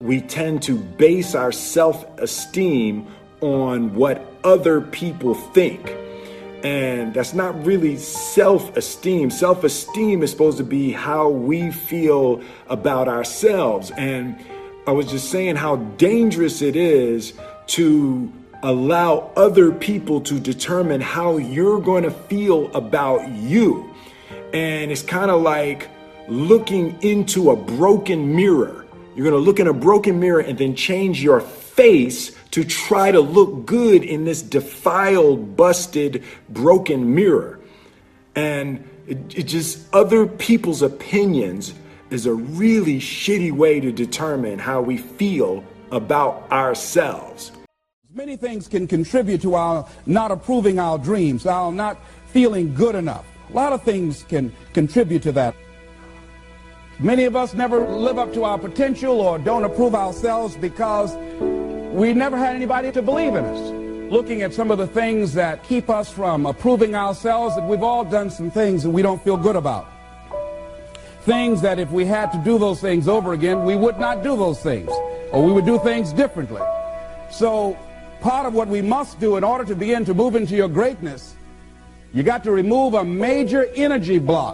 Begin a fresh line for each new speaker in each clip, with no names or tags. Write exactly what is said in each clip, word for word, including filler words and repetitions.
we tend to base our self-esteem on what other people think. And that's not really self-esteem. Self-esteem is supposed to be how we feel about ourselves. And I was just saying how dangerous it is to allow other people to determine how you're going to feel about you. And it's kind of like looking into a broken mirror. You're going to look in a broken mirror and then change your face to try to look good in this defiled, busted, broken mirror. And it, it just, other people's opinions is a really shitty way to determine how we feel about ourselves.
Many things can contribute to our not approving our dreams, our not feeling good enough. A lot of things can contribute to that. Many of us never live up to our potential or don't approve ourselves because we never had anybody to believe in us. Looking at some of the things that keep us from approving ourselves, that we've all done some things that we don't feel good about. Things that if we had to do those things over again, we would not do those things, or we would do things differently. So part of what we must do in order to begin to move into your greatness, you got to remove a major energy block.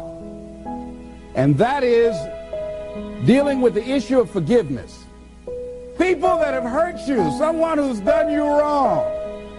And that is dealing with the issue of forgiveness. People that have hurt you, someone who's done you wrong.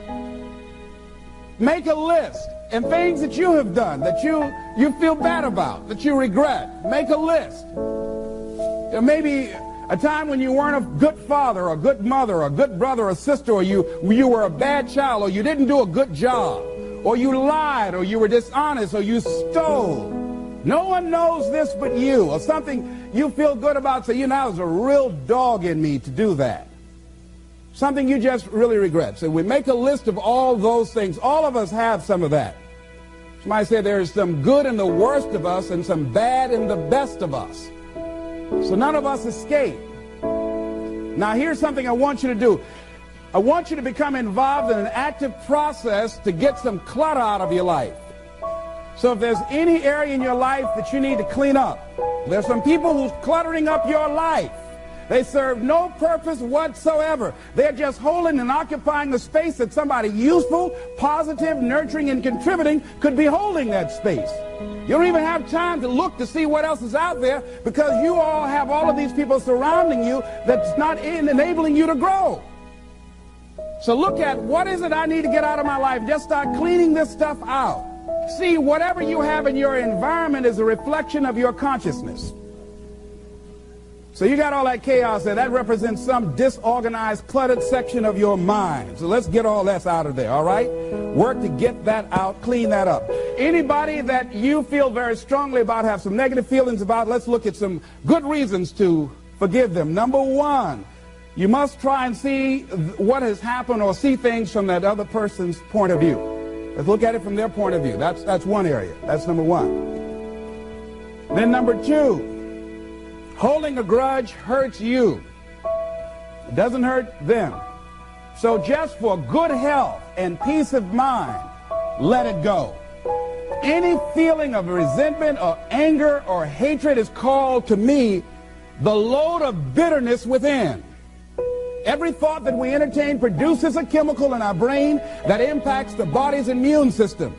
Make a list, and things that you have done that you, you feel bad about, that you regret. Make a list. There may be a time when you weren't a good father or a good mother or a good brother or sister, or you, you were a bad child, or you didn't do a good job, or you lied, or you were dishonest, or you stole. No one knows this but you, or something you feel good about, say, you know, there's a real dog in me to do that. Something you just really regret. So we make a list of all those things. All of us have some of that. Somebody said there's some good in the worst of us and some bad in the best of us. So none of us escape. Now here's something I want you to do. I want you to become involved in an active process to get some clutter out of your life. So if there's any area in your life that you need to clean up, there's some people who's cluttering up your life. They serve no purpose whatsoever. They're just holding and occupying the space that somebody useful, positive, nurturing, and contributing could be holding that space. You don't even have time to look to see what else is out there because you all have all of these people surrounding you that's not in enabling you to grow. So look at what is it I need to get out of my life. Just start cleaning this stuff out. See, whatever you have in your environment is a reflection of your consciousness. So you got all that chaos there. That represents some disorganized, cluttered section of your mind. So let's get all that out of there, all right? Work to get that out, clean that up. Anybody that you feel very strongly about, have some negative feelings about, let's look at some good reasons to forgive them. Number one, you must try and see what has happened or see things from that other person's point of view. Let's look at it from their point of view. That's, that's one area. That's number one. Then number two, holding a grudge hurts you. It doesn't hurt them. So just for good health and peace of mind, let it go. Any feeling of resentment or anger or hatred is called to me the load of bitterness within. Every thought that we entertain produces a chemical in our brain that impacts the body's immune system.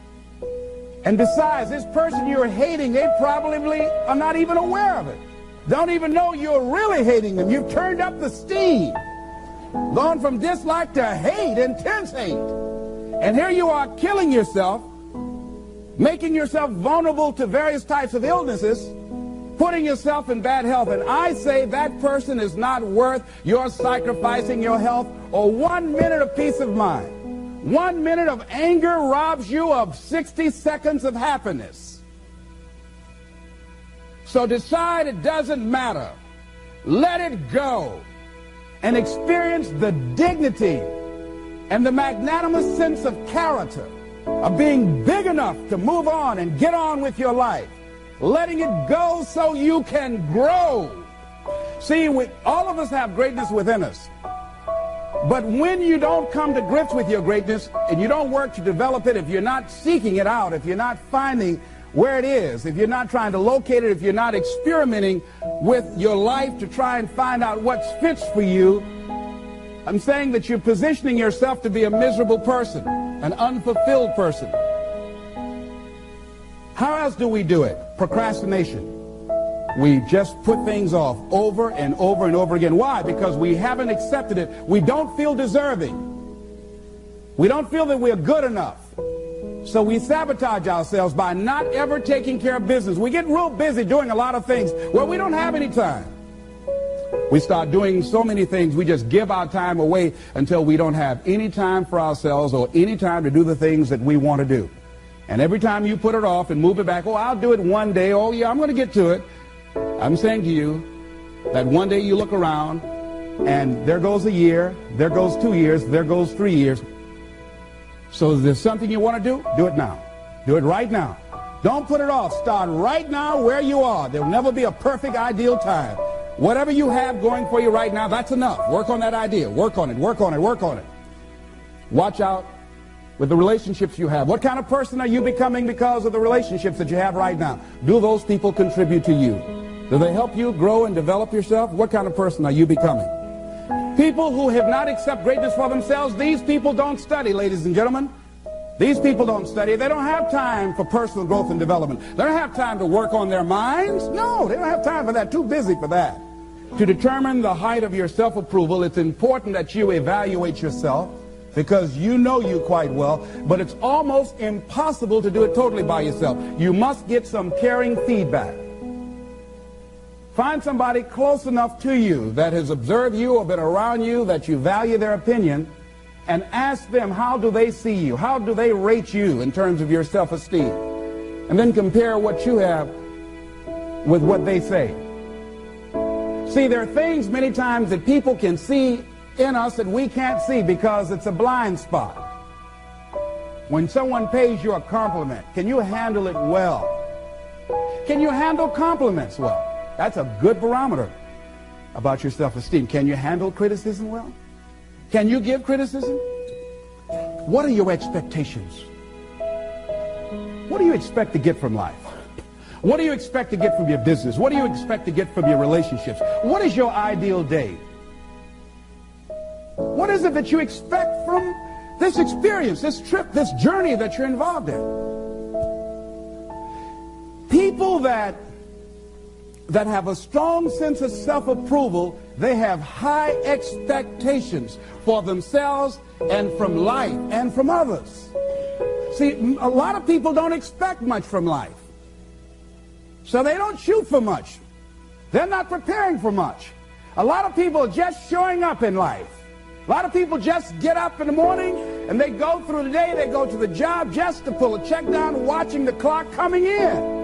And besides, this person you're hating, they probably are not even aware of it. Don't even know you're really hating them. You've turned up the steam. Gone from dislike to hate, intense hate. And here you are killing yourself, making yourself vulnerable to various types of illnesses, putting yourself in bad health. And I say that person is not worth your sacrificing your health or one minute of peace of mind. One minute of anger robs you of sixty seconds of happiness. So decide it doesn't matter. Let it go and experience the dignity and the magnanimous sense of character of being big enough to move on and get on with your life. Letting it go so you can grow. See, we, all of us have greatness within us. But when you don't come to grips with your greatness and you don't work to develop it, if you're not seeking it out, if you're not finding where it is, if you're not trying to locate it, if you're not experimenting with your life to try and find out what fits for you, I'm saying that you're positioning yourself to be a miserable person, an unfulfilled person. How else do we do it? Procrastination. We just put things off over and over and over again. Why? Because we haven't accepted it. We don't feel deserving. We don't feel that we're good enough. So we sabotage ourselves by not ever taking care of business. We get real busy doing a lot of things where we don't have any time. We start doing so many things, we just give our time away until we don't have any time for ourselves or any time to do the things that we want to do. And every time you put it off and move it back, oh, I'll do it one day, oh yeah, I'm going to get to it. I'm saying to you that one day you look around and there goes a year, there goes two years, there goes three years. So if there's something you want to do, do it now. Do it right now. Don't put it off. Start right now where you are. There'll never be a perfect, ideal time. Whatever you have going for you right now, that's enough. Work on that idea. Work on it, work on it, work on it. Watch out with the relationships you have. What kind of person are you becoming because of the relationships that you have right now? Do those people contribute to you? Do they help you grow and develop yourself? What kind of person are you becoming? People who have not accepted greatness for themselves, these people don't study, ladies and gentlemen. These people don't study. They don't have time for personal growth and development. They don't have time to work on their minds. No, they don't have time for that. Too busy for that. To determine the height of your self-approval, it's important that you evaluate yourself because you know you quite well, but it's almost impossible to do it totally by yourself. You must get some caring feedback. Find somebody close enough to you that has observed you or been around you that you value their opinion and ask them, how do they see you? How do they rate you in terms of your self-esteem? And then compare what you have with what they say. See, there are things many times that people can see in us that we can't see because it's a blind spot. When someone pays you a compliment, can you handle it well? Can you handle compliments well? That's a good barometer about your self-esteem. Can you handle criticism well? Can you give criticism? What are your expectations? What do you expect to get from life? What do you expect to get from your business? What do you expect to get from your relationships? What is your ideal day? What is it that you expect from this experience, this trip, this journey that you're involved in? People that that have a strong sense of self-approval, they have high expectations for themselves and from life and from others. See, a lot of people don't expect much from life. So they don't shoot for much. They're not preparing for much. A lot of people are just showing up in life. A lot of people just get up in the morning and they go through the day, they go to the job just to pull a check down, watching the clock coming in.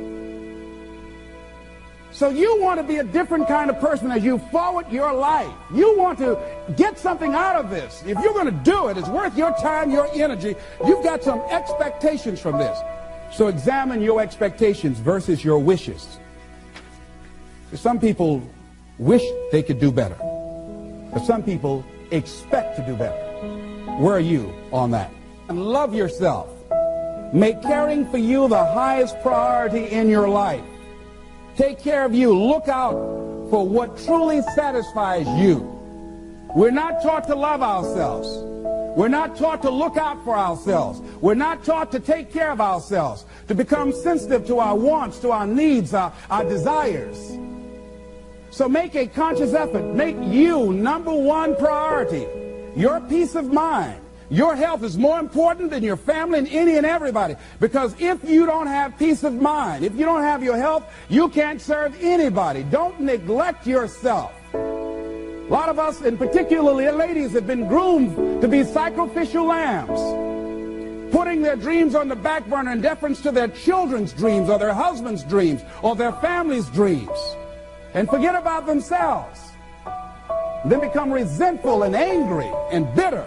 So you want to be a different kind of person as you forward your life. You want to get something out of this. If you're going to do it, it's worth your time, your energy. You've got some expectations from this. So examine your expectations versus your wishes. Some people wish they could do better, but some people expect to do better. Where are you on that? And love yourself. Make caring for you the highest priority in your life. Take care of you. Look out for what truly satisfies you. We're not taught to love ourselves. We're not taught to look out for ourselves. We're not taught to take care of ourselves, to become sensitive to our wants, to our needs, our, our desires. So make a conscious effort. Make you number one priority. Your peace of mind. Your health is more important than your family and any and everybody. Because if you don't have peace of mind, if you don't have your health, you can't serve anybody. Don't neglect yourself. A lot of us, and particularly ladies, have been groomed to be sacrificial lambs, putting their dreams on the back burner in deference to their children's dreams or their husband's dreams or their family's dreams, and forget about themselves. Then become resentful and angry and bitter.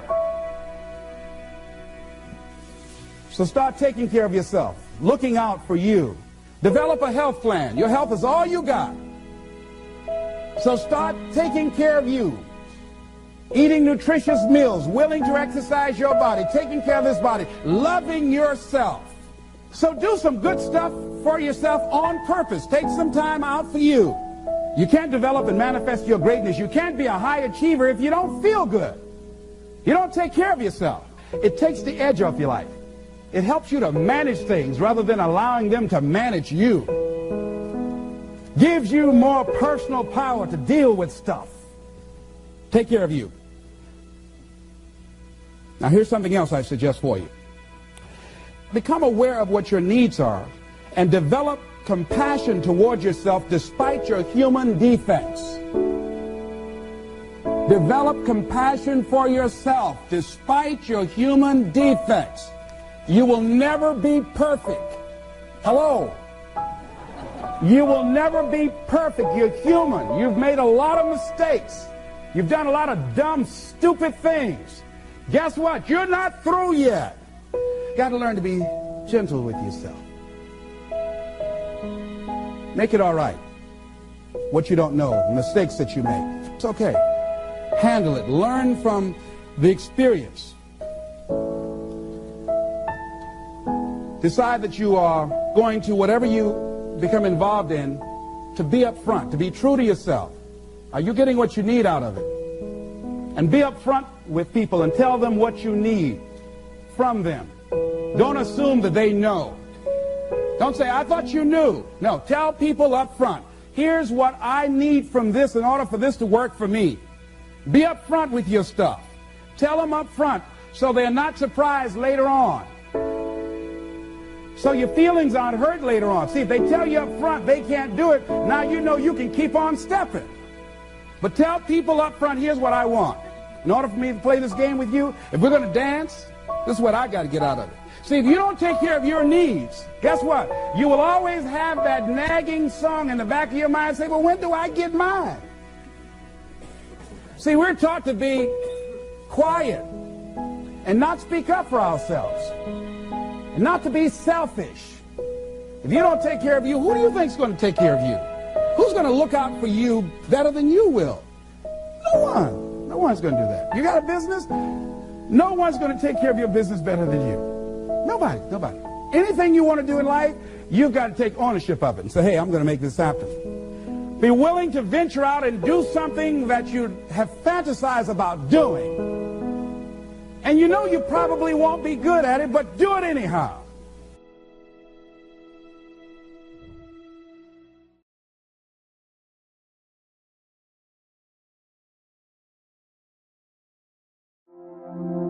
So start taking care of yourself, looking out for you. Develop a health plan. Your health is all you got. So start taking care of you. Eating nutritious meals, willing to exercise your body, taking care of this body, loving yourself. So do some good stuff for yourself on purpose. Take some time out for you. You can't develop and manifest your greatness. You can't be a high achiever if you don't feel good. You don't take care of yourself. It takes the edge off your life. It helps you to manage things rather than allowing them to manage you. Gives you more personal power to deal with stuff. Take care of you. Now here's something else I suggest for you. Become aware of what your needs are and develop compassion toward yourself despite your human defects. Develop compassion for yourself despite your human defects. You will never be perfect. Hello? You will never be perfect. You're human. You've made a lot of mistakes. You've done a lot of dumb, stupid things. Guess what? You're not through yet. Got to learn to be gentle with yourself. Make it all right. What you don't know, mistakes that you make. It's okay. Handle it. Learn from the experience. Decide that you are going to, whatever you become involved in, to be up front, to be true to yourself. Are you getting what you need out of it? And be up front with people and tell them what you need from them. Don't assume that they know. Don't say, I thought you knew. No, tell people up front, here's what I need from this in order for this to work for me. Be up front with your stuff. Tell them up front so they're not surprised later on. So your feelings aren't hurt later on. See, if they tell you up front they can't do it, now you know you can keep on stepping. But tell people up front, here's what I want. In order for me to play this game with you, if we're going to dance, this is what I got to get out of it. See, if you don't take care of your needs, guess what? You will always have that nagging song in the back of your mind, say, well, when do I get mine? See, we're taught to be quiet and not speak up for ourselves and not to be selfish. If you don't take care of you, who do you think is going to take care of you? Who's going to look out for you better than you will? No one. No one's going to do that. You got a business? No one's going to take care of your business better than you. Nobody. Nobody. Anything you want to do in life, you've got to take ownership of it and say, hey, I'm going to make this happen. Be willing to venture out and do something that you have fantasized about doing. And you know you probably won't be good at it, but do it anyhow.
Thank you.